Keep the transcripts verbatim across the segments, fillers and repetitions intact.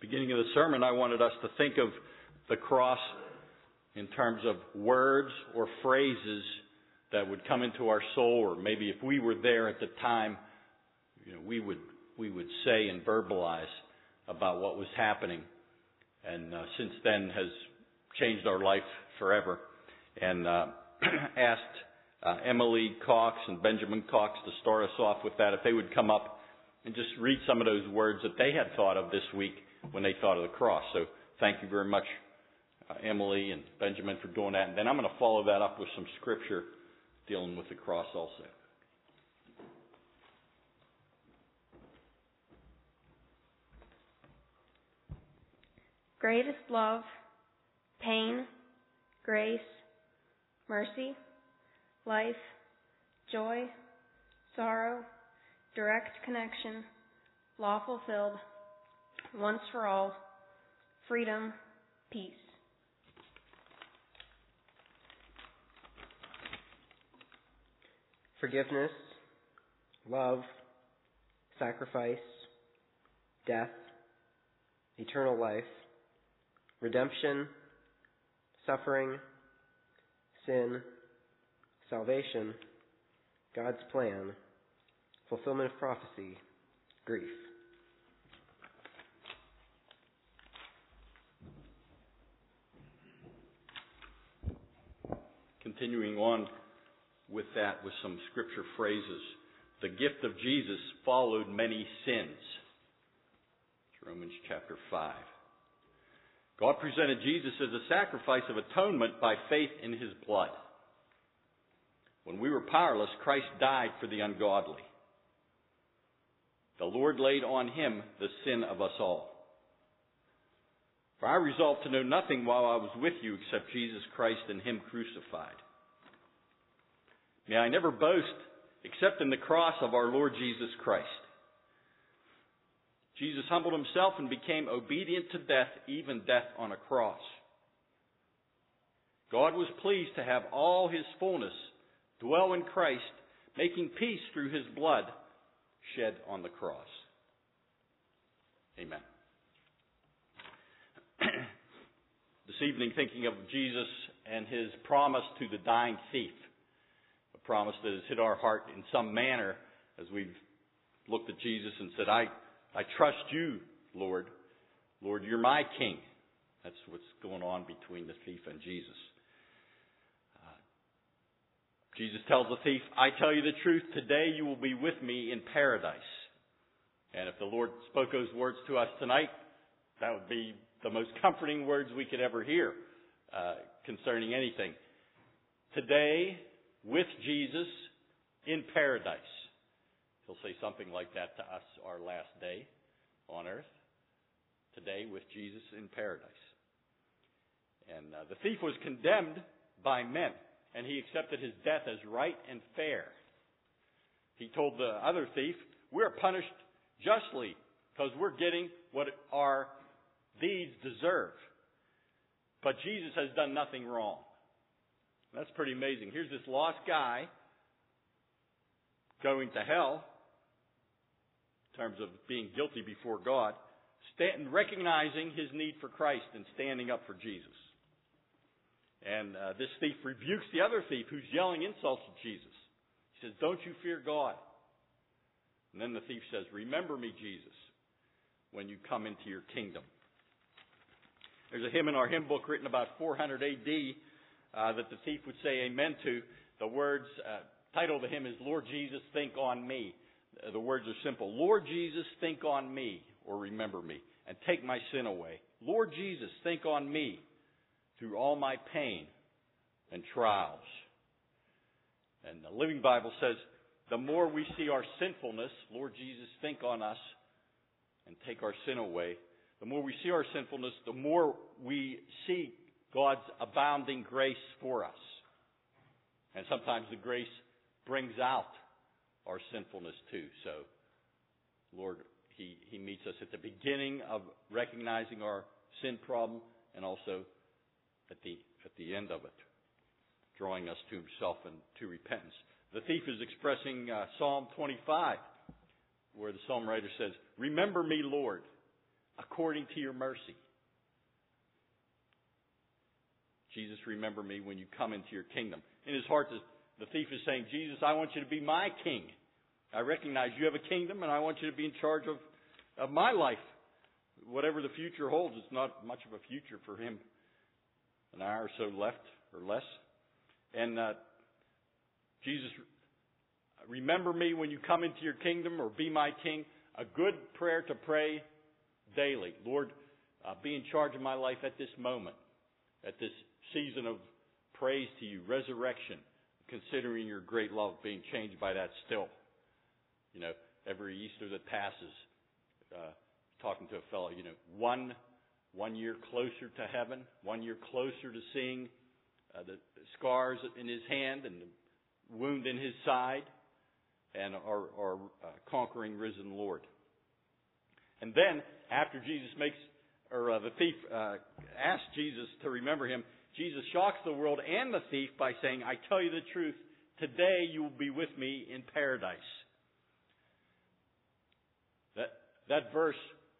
beginning of the sermon, I wanted us to think of the cross in terms of words or phrases that would come into our soul, or maybe if we were there at the time, you know, we would we would say and verbalize about what was happening, and uh, since then has changed our life forever. And uh, asked uh, Emily Cox and Benjamin Cox to start us off with that, if they would come up and just read some of those words that they had thought of this week when they thought of the cross. So thank you very much, uh, Emily and Benjamin, for doing that. And then I'm going to follow that up with some scripture dealing with the cross also. Greatest love, pain, grace, mercy, life, joy, sorrow, direct connection, law fulfilled, once for all, freedom, peace. Forgiveness, love, sacrifice, death, eternal life, redemption, suffering, sin, salvation, God's plan, fulfillment of prophecy, grief. Continuing on with that, with some scripture phrases. The gift of Jesus followed many sins. It's Romans chapter five. God presented Jesus as a sacrifice of atonement by faith in his blood. When we were powerless, Christ died for the ungodly. The Lord laid on him the sin of us all. For I resolved to know nothing while I was with you except Jesus Christ and him crucified. May I never boast except in the cross of our Lord Jesus Christ. Jesus humbled himself and became obedient to death, even death on a cross. God was pleased to have all his fullness dwell in Christ, making peace through his blood shed on the cross. Amen. This evening, thinking of Jesus and his promise to the dying thief, a promise that has hit our heart in some manner as we've looked at Jesus and said, I, I trust you, Lord. Lord, you're my king. That's what's going on between the thief and Jesus. Uh, Jesus tells the thief, I tell you the truth, today you will be with me in paradise. And if the Lord spoke those words to us tonight, that would be the most comforting words we could ever hear uh, concerning anything. Today, with Jesus in paradise. He'll say something like that to us our last day on earth. Today, with Jesus in paradise. And uh, the thief was condemned by men, and he accepted his death as right and fair. He told the other thief, we're punished justly because we're getting what our deeds deserve. But Jesus has done nothing wrong. That's pretty amazing. Here's this lost guy going to hell in terms of being guilty before God, stand, recognizing his need for Christ and standing up for Jesus. And uh, this thief rebukes the other thief who's yelling insults at Jesus. He says, don't you fear God? And then the thief says, remember me, Jesus, when you come into your kingdom. There's a hymn in our hymn book written about four hundred A D uh, that the thief would say amen to. The words, uh, title of the hymn is, Lord Jesus, think on me. Uh, the words are simple. Lord Jesus, think on me, or remember me, and take my sin away. Lord Jesus, think on me through all my pain and trials. And the Living Bible says, the more we see our sinfulness, Lord Jesus, think on us and take our sin away. The more we see our sinfulness, the more we see God's abounding grace for us. And sometimes the grace brings out our sinfulness too. So, Lord, He, He meets us at the beginning of recognizing our sin problem and also at the, at the end of it, drawing us to Himself and to repentance. The thief is expressing uh, Psalm twenty-five, where the psalm writer says, remember me, Lord, according to your mercy. Jesus, remember me when you come into your kingdom. In his heart, the, the thief is saying, Jesus, I want you to be my king. I recognize you have a kingdom, and I want you to be in charge of, of my life. Whatever the future holds, it's not much of a future for him. An hour or so left, or less. And uh, Jesus, remember me when you come into your kingdom, or be my king. A good prayer to pray daily. Lord, uh, be in charge of my life at this moment, at this season of praise to you, resurrection, considering your great love, being changed by that still. You know, every Easter that passes, uh, talking to a fellow, you know, one one year closer to heaven, one year closer to seeing uh, the scars in his hand and the wound in his side, and our, our uh, conquering risen Lord. And then, after Jesus makes, or uh, the thief uh, asks Jesus to remember him, Jesus shocks the world and the thief by saying, I tell you the truth, today you will be with me in paradise. That, that verse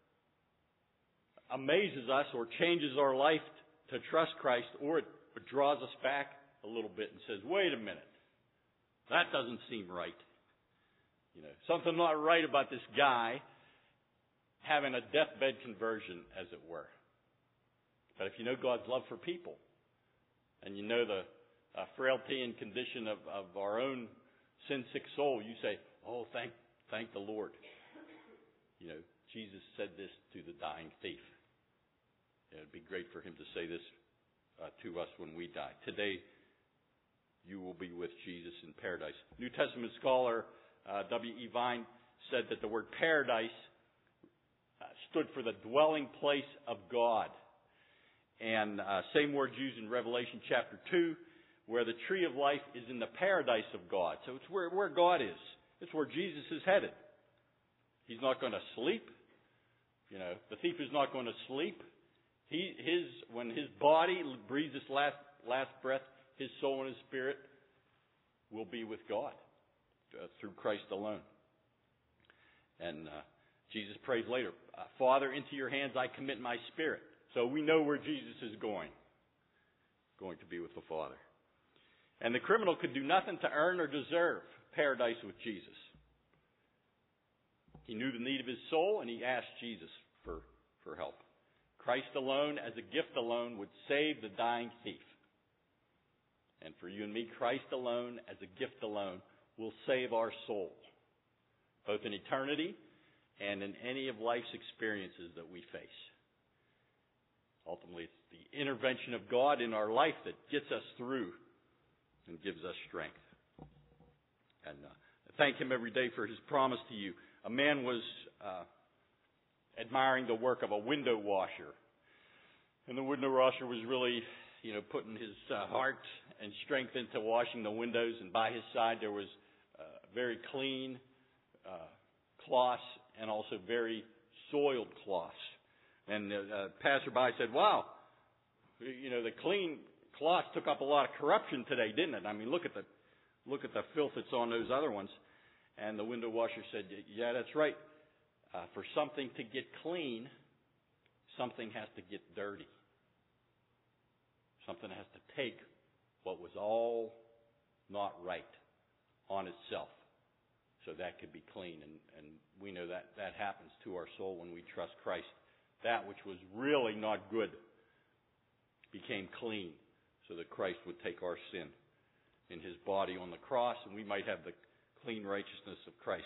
amazes us or changes our life to trust Christ, or it, it draws us back a little bit and says, wait a minute, that doesn't seem right. You know, something not right about this guy having a deathbed conversion, as it were. But if you know God's love for people, and you know the uh, frailty and condition of, of our own sin-sick soul, you say, oh, thank, thank the Lord. You know, Jesus said this to the dying thief. It would be great for him to say this uh, to us when we die. Today, you will be with Jesus in paradise. New Testament scholar uh, W E Vine said that the word paradise uh, stood for the dwelling place of God. And uh, same word used in Revelation chapter two, where the tree of life is in the paradise of God. So it's where, where God is. It's where Jesus is headed. He's not going to sleep. You know, the thief is not going to sleep. He, his, when his body breathes his last, last breath, his soul and his spirit will be with God uh, through Christ alone. And uh, Jesus prays later, uh, Father, into your hands I commit my spirit. So we know where Jesus is going. Going to be with the Father. And the criminal could do nothing to earn or deserve paradise with Jesus. He knew the need of his soul, and he asked Jesus for, for help. Christ alone, as a gift alone, would save the dying thief. And for you and me, Christ alone, as a gift alone, will save our soul, both in eternity and in any of life's experiences that we face. Ultimately, it's the intervention of God in our life that gets us through and gives us strength. And uh, I thank him every day for his promise to you. A man was uh, admiring the work of a window washer. And the window washer was really, you know, putting his uh, heart and strength into washing the windows. And by his side there was uh, very clean uh, cloths and also very soiled cloths. And the uh, passerby said, wow, you know, the clean cloths took up a lot of corruption today, didn't it? I mean, look at the look at the filth that's on those other ones. And the window washer said, yeah, that's right. Uh, for something to get clean, something has to get dirty. Something has to take what was all not right on itself so that could be clean. And, and we know that that happens to our soul when we trust Christ. That which was really not good became clean so that Christ would take our sin in his body on the cross, and we might have the clean righteousness of Christ.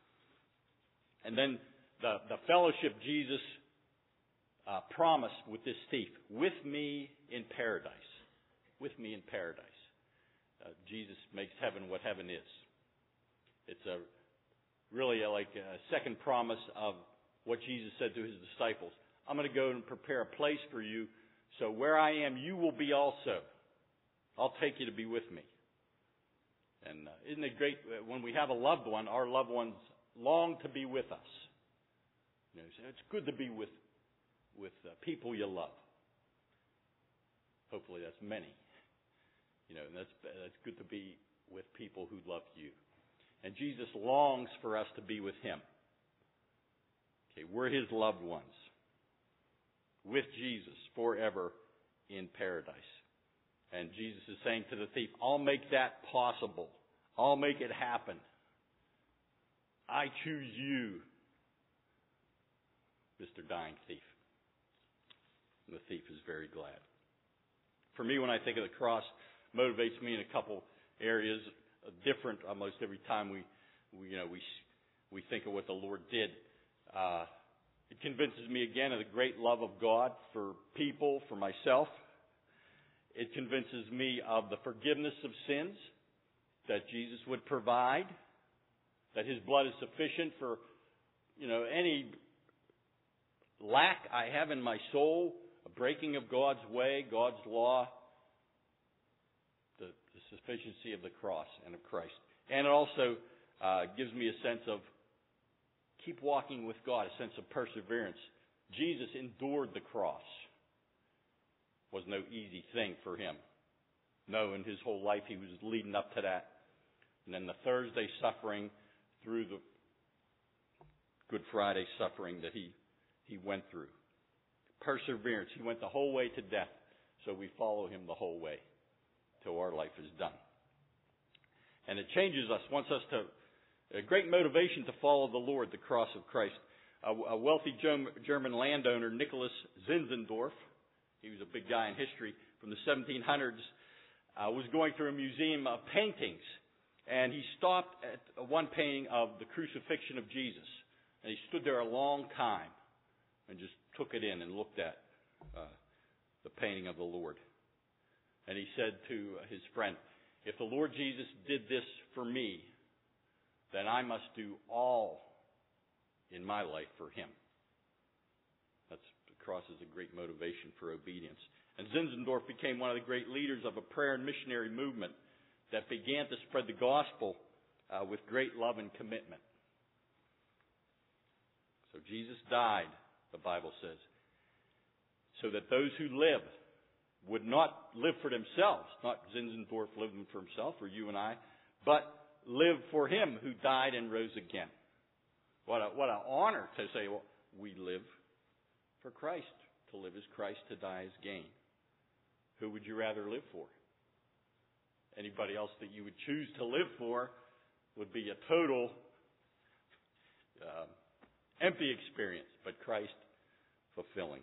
And then the, the fellowship Jesus uh, promised with this thief, with me in paradise. With me in paradise. Uh, Jesus makes heaven what heaven is. It's a really a, like a second promise of what Jesus said to his disciples. I'm going to go and prepare a place for you, so where I am, you will be also. I'll take you to be with me. And uh, isn't it great when we have a loved one, our loved ones long to be with us. You know, it's good to be with with uh, people you love. Hopefully that's many. You know, and that's that's good to be with people who love you. And Jesus longs for us to be with him. Okay, we're his loved ones. with Jesus forever in paradise. And Jesus is saying to the thief, I'll make that possible. I'll make it happen. I choose you, Mister Dying Thief. And the thief is very glad. For me, when I think of the cross, it motivates me in a couple areas, different almost every time we, we you know, we we think of what the Lord did. Uh, it convinces me again of the great love of God for people, for myself. It convinces me of the forgiveness of sins that Jesus would provide, that His blood is sufficient for, you know, any lack I have in my soul, a breaking of God's way, God's law, the, the sufficiency of the cross and of Christ. And it also uh, gives me a sense of keep walking with God, a sense of perseverance. Jesus endured the cross. It was no easy thing for Him. No, in His whole life He was leading up to that. And then the Thursday suffering through the Good Friday suffering that He, he went through. Perseverance. He went the whole way to death. So we follow Him the whole way till our life is done. And it changes us, wants us to, a great motivation to follow the Lord, the cross of Christ. A, a wealthy German landowner, Nicholas Zinzendorf, he was a big guy in history from the seventeen hundreds, uh, was going through a museum of paintings. And he stopped at one painting of the crucifixion of Jesus. And he stood there a long time and just took it in and looked at uh, the painting of the Lord. And he said to his friend, if the Lord Jesus did this for me, then I must do all in my life for Him. That's, the cross is a great motivation for obedience. And Zinzendorf became one of the great leaders of a prayer and missionary movement that began to spread the gospel uh, with great love and commitment. So Jesus died, the Bible says, so that those who live would not live for themselves, not Zinzendorf living for himself or you and I, but live for Him who died and rose again. What a, what an honor to say, well, we live for Christ. To live is Christ, to die is gain. Who would you rather live for? Anybody else that you would choose to live for would be a total uh, empty experience, but Christ fulfilling.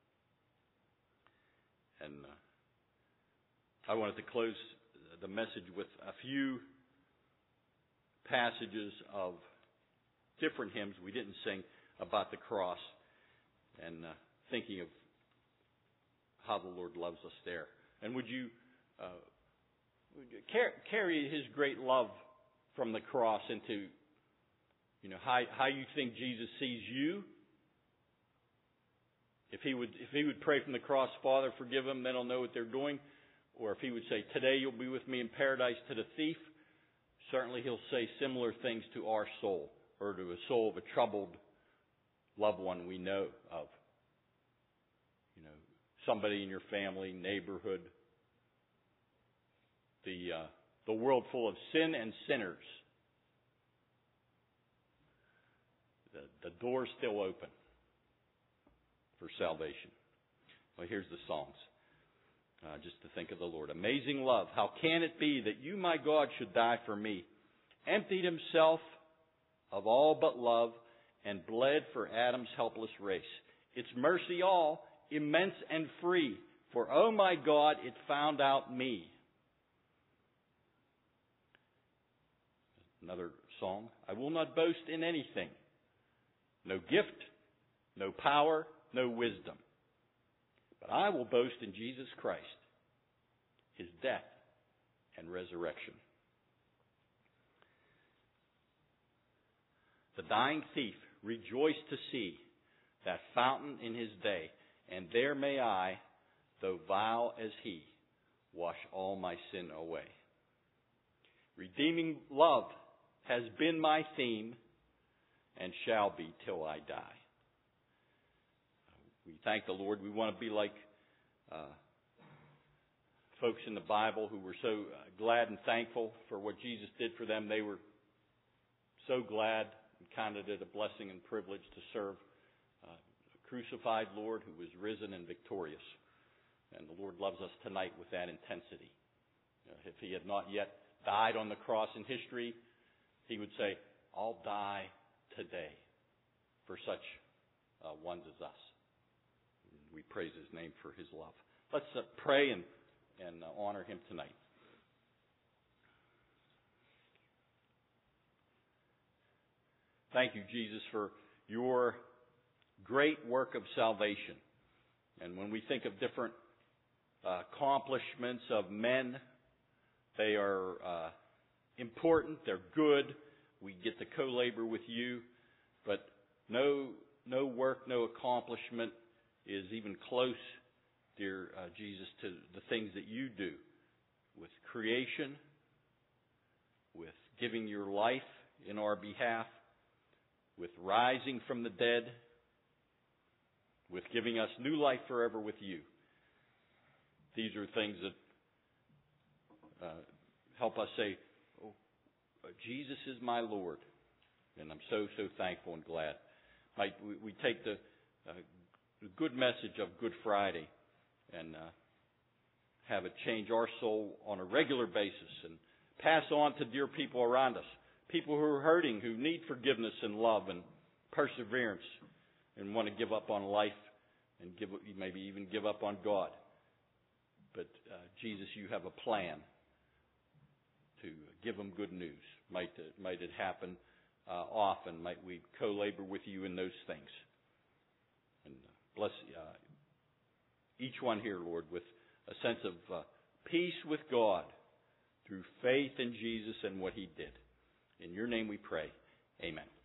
And uh, I wanted to close the message with a few passages of different hymns we didn't sing about the cross, and uh, thinking of how the Lord loves us there. And would you, uh, would you car- carry His great love from the cross into, you know, how, how you think Jesus sees you? If he would, if he would pray from the cross, Father, forgive them, they don't know what they're doing. Or if he would say, today you'll be with me in paradise, to the thief, certainly He'll say similar things to our soul, or to a soul of a troubled loved one we know of. You know, somebody in your family, neighborhood, the uh, the world full of sin and sinners. The, the door's still open for salvation. Well, here's the songs. Uh, just to think of the Lord. Amazing love. How can it be that you, my God, should die for me? Emptied Himself of all but love and bled for Adam's helpless race. Its mercy all, immense and free. For, oh my God, it found out me. Another song. I will not boast in anything. No gift, no power, no wisdom. But I will boast in Jesus Christ, His death and resurrection. The dying thief rejoiced to see that fountain in his day, and there may I, though vile as he, wash all my sin away. Redeeming love has been my theme and shall be till I die. We thank the Lord. We want to be like uh, folks in the Bible who were so uh, glad and thankful for what Jesus did for them. They were so glad and counted it a blessing and privilege to serve uh, crucified Lord who was risen and victorious. And the Lord loves us tonight with that intensity. You know, if he had not yet died on the cross in history, he would say, I'll die today for such uh, ones as us. And we praise his name for his love. Let's uh, pray and, and uh, honor him tonight. Thank you, Jesus, for your great work of salvation. And when we think of different uh, accomplishments of men, they are uh, important, they're good. We get to co-labor with you. But no, no work, no accomplishment is even close, dear uh, Jesus, to the things that you do with creation, with giving your life in our behalf, with rising from the dead, with giving us new life forever with you. These are things that uh, help us say, oh, Jesus is my Lord. And I'm so, so thankful and glad. Might we, we take the, uh, the good message of Good Friday and uh, have it change our soul on a regular basis and pass on to dear people around us. People who are hurting, who need forgiveness and love and perseverance and want to give up on life and give maybe even give up on God. But uh, Jesus, you have a plan to give them good news. Might, uh, might it happen uh, often. Might we co-labor with you in those things. And bless uh, each one here, Lord, with a sense of uh, peace with God through faith in Jesus and what he did. In your name we pray. Amen.